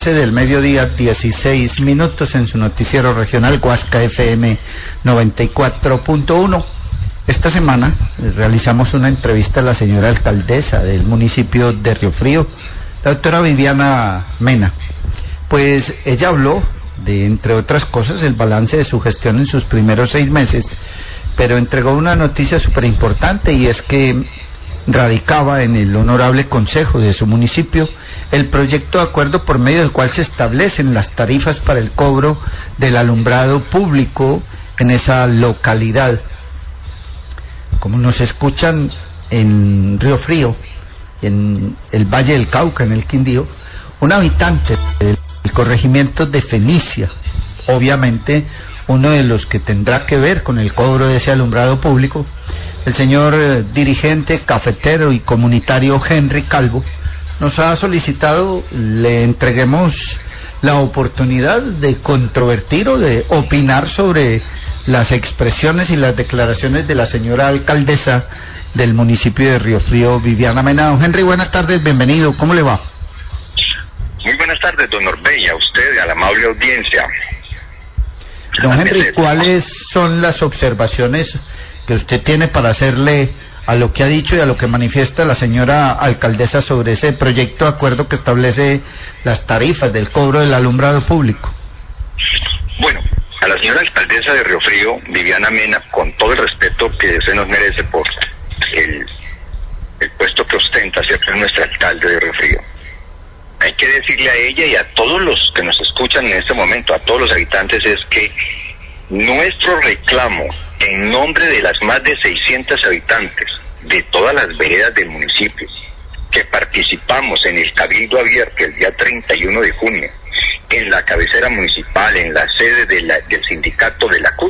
del mediodía, 16 minutos en su noticiero regional Huasca FM 94.1. Esta semana realizamos una entrevista a la señora alcaldesa del municipio de Río Frío, la doctora Viviana Mena. Pues ella habló de, entre otras cosas, el balance de su gestión en sus primeros 6 meses, pero entregó una noticia súper importante, y es que radicaba en el honorable consejo de su municipio el proyecto de acuerdo por medio del cual se establecen las tarifas para el cobro del alumbrado público en esa localidad. Como nos escuchan en Río Frío, en el Valle del Cauca, en el Quindío, un habitante del corregimiento de Fenicia, obviamente uno de los que tendrá que ver con el cobro de ese alumbrado público, el señor dirigente cafetero y comunitario Henry Calvo, nos ha solicitado le entreguemos la oportunidad de controvertir o de opinar sobre las expresiones y las declaraciones de la señora alcaldesa del municipio de Río Frío, Viviana Mena. Don Henry, buenas tardes, bienvenido, ¿cómo le va? Muy buenas tardes, don Norbey, a usted y a la amable audiencia. Don Henry, ¿cuáles son las observaciones que usted tiene para hacerle a lo que ha dicho y a lo que manifiesta la señora alcaldesa sobre ese proyecto de acuerdo que establece las tarifas del cobro del alumbrado público? Bueno, a la señora alcaldesa de Río Frío, Viviana Mena, con todo el respeto que se nos merece por el puesto que ostenta, ¿cierto?, es nuestra alcalde de Río Frío. Hay que decirle a ella y a todos los que nos escuchan en este momento, a todos los habitantes, es que nuestro reclamo en nombre de las más de 600 habitantes de todas las veredas del municipio que participamos en el Cabildo Abierto el día 31 de junio, en la cabecera municipal, en la sede del sindicato de la CUT,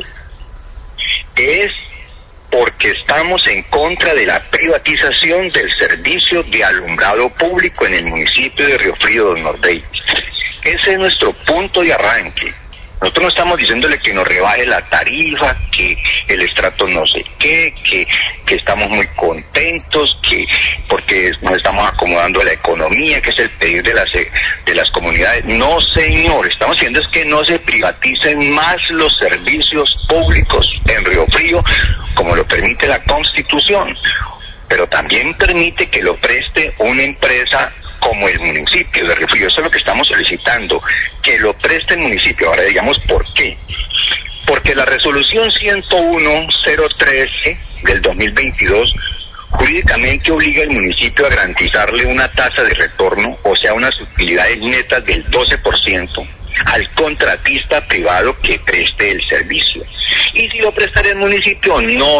es porque estamos en contra de la privatización del servicio de alumbrado público en el municipio de Río Frío, don Norbey. Ese es nuestro punto de arranque. Nosotros no estamos diciéndole que nos rebaje la tarifa, que el estrato no sé qué, que estamos muy contentos, que porque nos estamos acomodando a la economía, que es el pedir de las comunidades. No, señor, estamos diciendo es que no se privaticen más los servicios públicos en Río Frío, como lo permite la Constitución, pero también permite que lo preste una empresa como el municipio de Río Frío. Eso es lo que estamos solicitando, que lo preste el municipio. Ahora digamos por qué. Porque la resolución 101-013 del 2022 jurídicamente obliga al municipio a garantizarle una tasa de retorno, o sea, unas utilidades netas del 12%, al contratista privado que preste el servicio. Y si lo prestara el municipio, no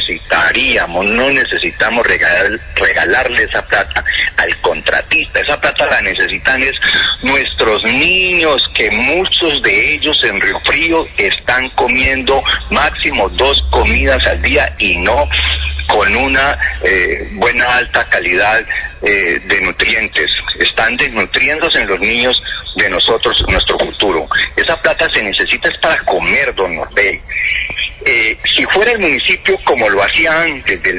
necesitamos regalarle esa plata al contratista. Esa plata la necesitan es nuestros niños, que muchos de ellos en Río Frío están comiendo máximo 2 comidas al día y no con una buena alta calidad de nutrientes. Están desnutriéndose en los niños de nosotros, nuestro futuro. Esa plata se necesita es para comer, don Norbey. Si fuera el municipio como lo hacía antes del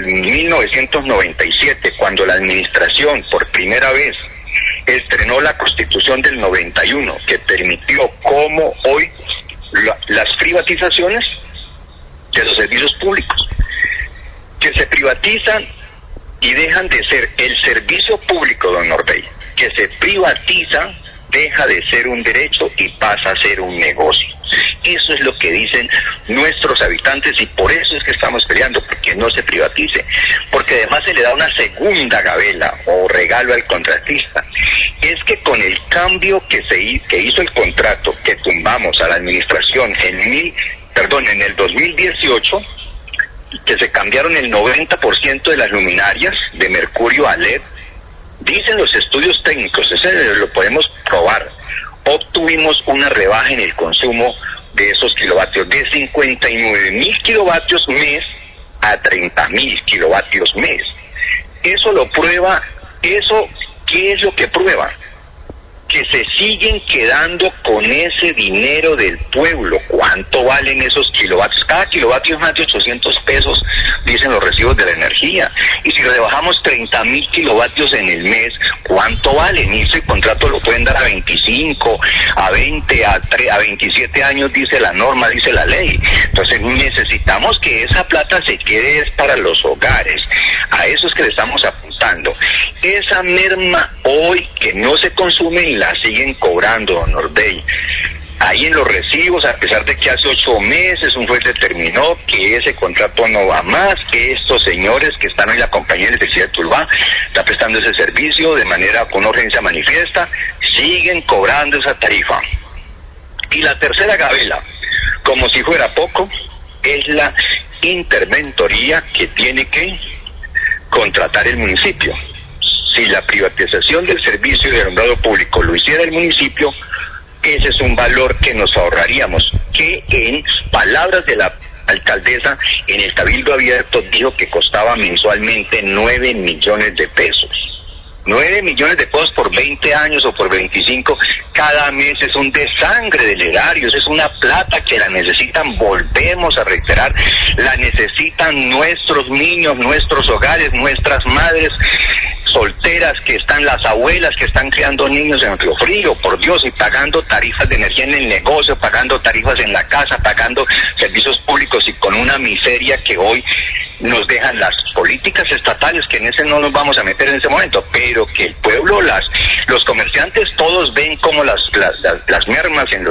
1997, cuando la administración por primera vez estrenó la Constitución del 91, que permitió como hoy las privatizaciones de los servicios públicos, que se privatizan y dejan de ser el servicio público, don Norbey, que se privatiza, deja de ser un derecho y pasa a ser un negocio. Eso es lo que dicen nuestros habitantes, y por eso es que estamos peleando, porque no se privatice, porque además se le da una segunda gabela o regalo al contratista. Es que con el cambio que hizo el contrato, que tumbamos a la administración en el 2018, que se cambiaron el 90% de las luminarias de mercurio a LED, dicen los estudios técnicos, eso lo podemos probar, obtuvimos una rebaja en el consumo de esos kilovatios, de 59.000 kilovatios mes a 30.000 kilovatios mes. Eso lo prueba, eso, ¿qué es lo que prueba? que se siguen quedando con ese dinero del pueblo. ¿Cuánto valen esos kilovatios? Cada kilovatio es más de 800 pesos, dicen los recibos de la energía. Y si le bajamos 30.000 kilovatios en el mes, ¿cuánto valen? Y ese contrato lo pueden dar a 25, a 20, a 27 años, dice la norma, dice la ley. Entonces necesitamos que esa plata se quede para los hogares. A eso es que le estamos apuntando. Esa merma hoy que no se consume la siguen cobrando, don Orbey. Ahí en los recibos, a pesar de que hace 8 meses un juez determinó que ese contrato no va más, que estos señores que están en la compañía de electricidad de Tuluá está prestando ese servicio de manera con urgencia manifiesta, siguen cobrando esa tarifa. Y la tercera gabela, como si fuera poco, es la interventoría que tiene que contratar el municipio. Si la privatización del servicio de alumbrado público lo hiciera el municipio, ese es un valor que nos ahorraríamos, que en palabras de la alcaldesa en el Cabildo Abierto dijo que costaba mensualmente 9 millones de pesos. 9 millones de pesos por 20 años o por 25, cada mes es un desangre del erario, es una plata que la necesitan, volvemos a reiterar, la necesitan nuestros niños, nuestros hogares, nuestras madres solteras que están, las abuelas que están criando niños en Río Frío, por Dios, y pagando tarifas de energía en el negocio, pagando tarifas en la casa, pagando servicios públicos y con una miseria que hoy nos dejan las políticas estatales, que en ese no nos vamos a meter en ese momento, pero que el pueblo, los comerciantes, todos ven como las mermas en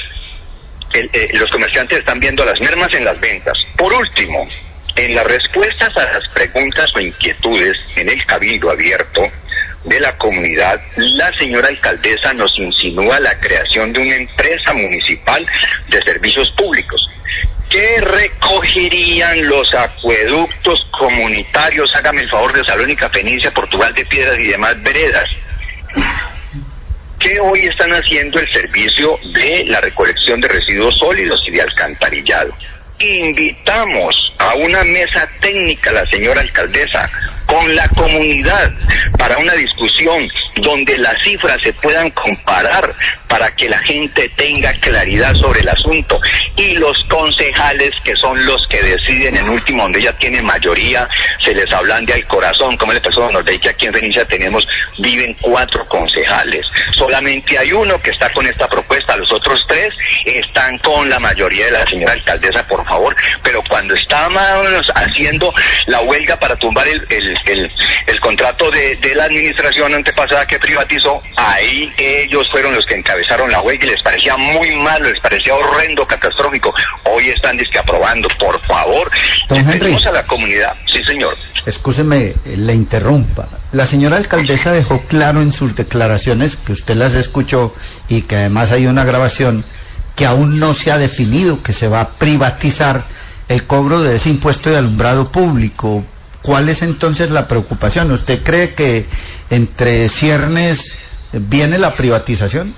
los comerciantes están viendo las mermas en las ventas. Por último, en las respuestas a las preguntas o inquietudes en el Cabildo Abierto de la comunidad, la señora alcaldesa nos insinúa la creación de una empresa municipal de servicios públicos que recogerían los acueductos comunitarios, hágame el favor, de Salónica, Fenicia, Portugal de Piedras y demás veredas, que hoy están haciendo el servicio de la recolección de residuos sólidos y de alcantarillado. Invitamos a una mesa técnica a la señora alcaldesa con la comunidad para una discusión donde las cifras se puedan comparar para que la gente tenga claridad sobre el asunto, y los concejales, que son los que deciden en último, donde ella tiene mayoría, se les ablande al corazón, como le pasó a Nordey, que aquí en Fenicia viven 4 concejales, solamente hay uno que está con esta propuesta, los otros 3 están con la mayoría de la señora alcaldesa, por favor. Pero cuando estábamos haciendo la huelga para tumbar el contrato de la administración antepasada que privatizó, ahí ellos fueron los que encabezaron la huelga y les parecía muy malo, les parecía horrendo, catastrófico. Hoy están aprobando, por favor. Pedimos a la comunidad. Sí, señor. Escúcheme, le interrumpa. La señora alcaldesa dejó claro en sus declaraciones, que usted las escuchó y que además hay una grabación, que aún no se ha definido que se va a privatizar el cobro de ese impuesto de alumbrado público. ¿Cuál es entonces la preocupación? ¿Usted cree que entre ciernes viene la privatización?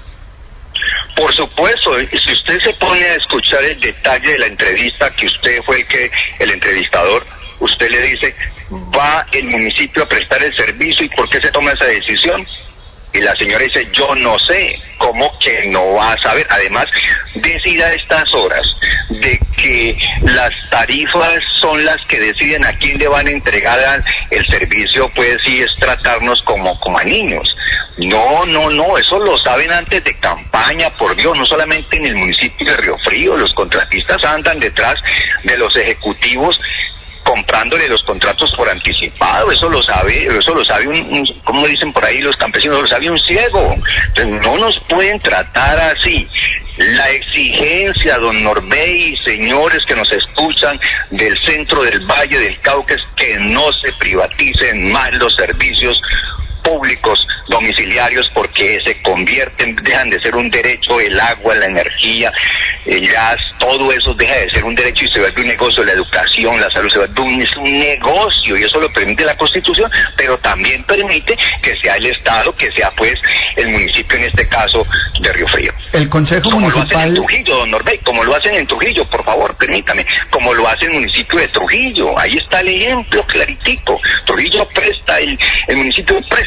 Por supuesto, si usted se pone a escuchar el detalle de la entrevista, que usted fue el entrevistador, usted le dice, ¿va el municipio a prestar el servicio y por qué se toma esa decisión? Y la señora dice, yo no sé. ¿Cómo que no va a saber? Además, decir a estas horas de que las tarifas son las que deciden a quién le van a entregar el servicio, pues sí es tratarnos como a niños. No, eso lo saben antes de campaña, por Dios, no solamente en el municipio de Río Frío, los contratistas andan detrás de los ejecutivos comprándole los contratos por anticipado, eso lo sabe como dicen por ahí los campesinos, lo sabe un ciego. Entonces no nos pueden tratar así. La exigencia, don Norbey y señores que nos escuchan del centro del Valle del Cauca, es que no se privaticen más los servicios públicos domiciliarios, porque se convierten, dejan de ser un derecho, el agua, la energía, el gas, todo eso deja de ser un derecho y se vuelve un negocio. La educación, la salud, es un negocio, y eso lo permite la Constitución, pero también permite que sea el Estado, que sea pues el municipio, en este caso de Río Frío. El Consejo como Municipal... lo hacen en Trujillo, don Norbey, como lo hacen en Trujillo, por favor, permítame, como lo hace el municipio de Trujillo, ahí está el ejemplo claritico. Trujillo presta, el municipio presta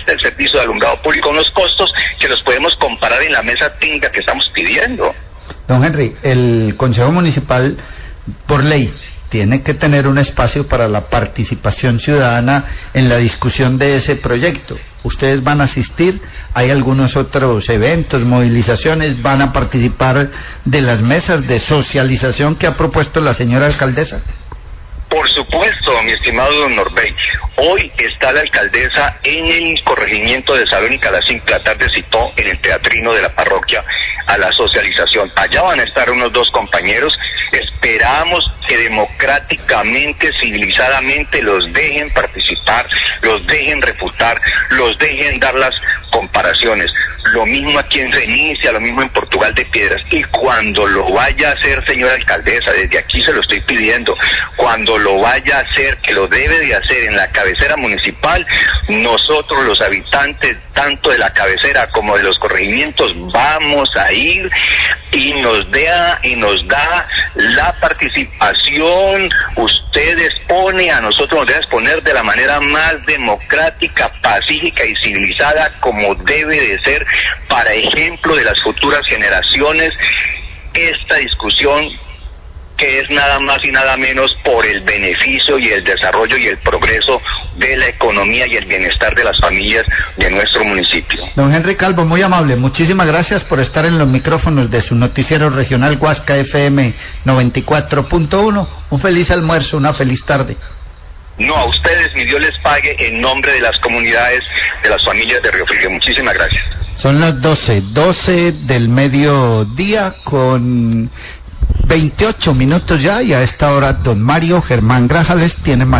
presta el servicio de alumbrado público, unos costos que los podemos comparar en la mesa técnica que estamos pidiendo. Don Henry, el Consejo Municipal, por ley, tiene que tener un espacio para la participación ciudadana en la discusión de ese proyecto. ¿Ustedes van a asistir? ¿Hay algunos otros eventos, movilizaciones? ¿Van a participar de las mesas de socialización que ha propuesto la señora alcaldesa? Por supuesto, mi estimado don Norbey. Hoy está la alcaldesa en el corregimiento de Salónica a las 5 de la tarde, citó en el teatrino de la parroquia a la socialización. Allá van a estar unos 2 compañeros. Esperamos que democráticamente, civilizadamente los dejen participar, los dejen refutar, los dejen dar las comparaciones. Lo mismo aquí en Fenicia, lo mismo en Portugal de Piedras. Y cuando lo vaya a hacer, señora alcaldesa, desde aquí se lo estoy pidiendo, cuando lo vaya a hacer, que lo debe de hacer en la cabecera municipal, nosotros los habitantes, tanto de la cabecera como de los corregimientos, vamos a ir y nos da la participación. Usted expone, a nosotros nos debe exponer de la manera más democrática, pacífica y civilizada como debe de ser, para ejemplo de las futuras generaciones, esta discusión que es nada más y nada menos por el beneficio y el desarrollo y el progreso de la economía y el bienestar de las familias de nuestro municipio. Don Henry Calvo, muy amable, muchísimas gracias por estar en los micrófonos de su noticiero regional Huasca FM 94.1. Un feliz almuerzo, una feliz tarde. No, a ustedes, mi Dios les pague en nombre de las comunidades, de las familias de Río Frío. Muchísimas gracias. Son las 12 del mediodía con 28 minutos ya, y a esta hora don Mario Germán Grajales tiene más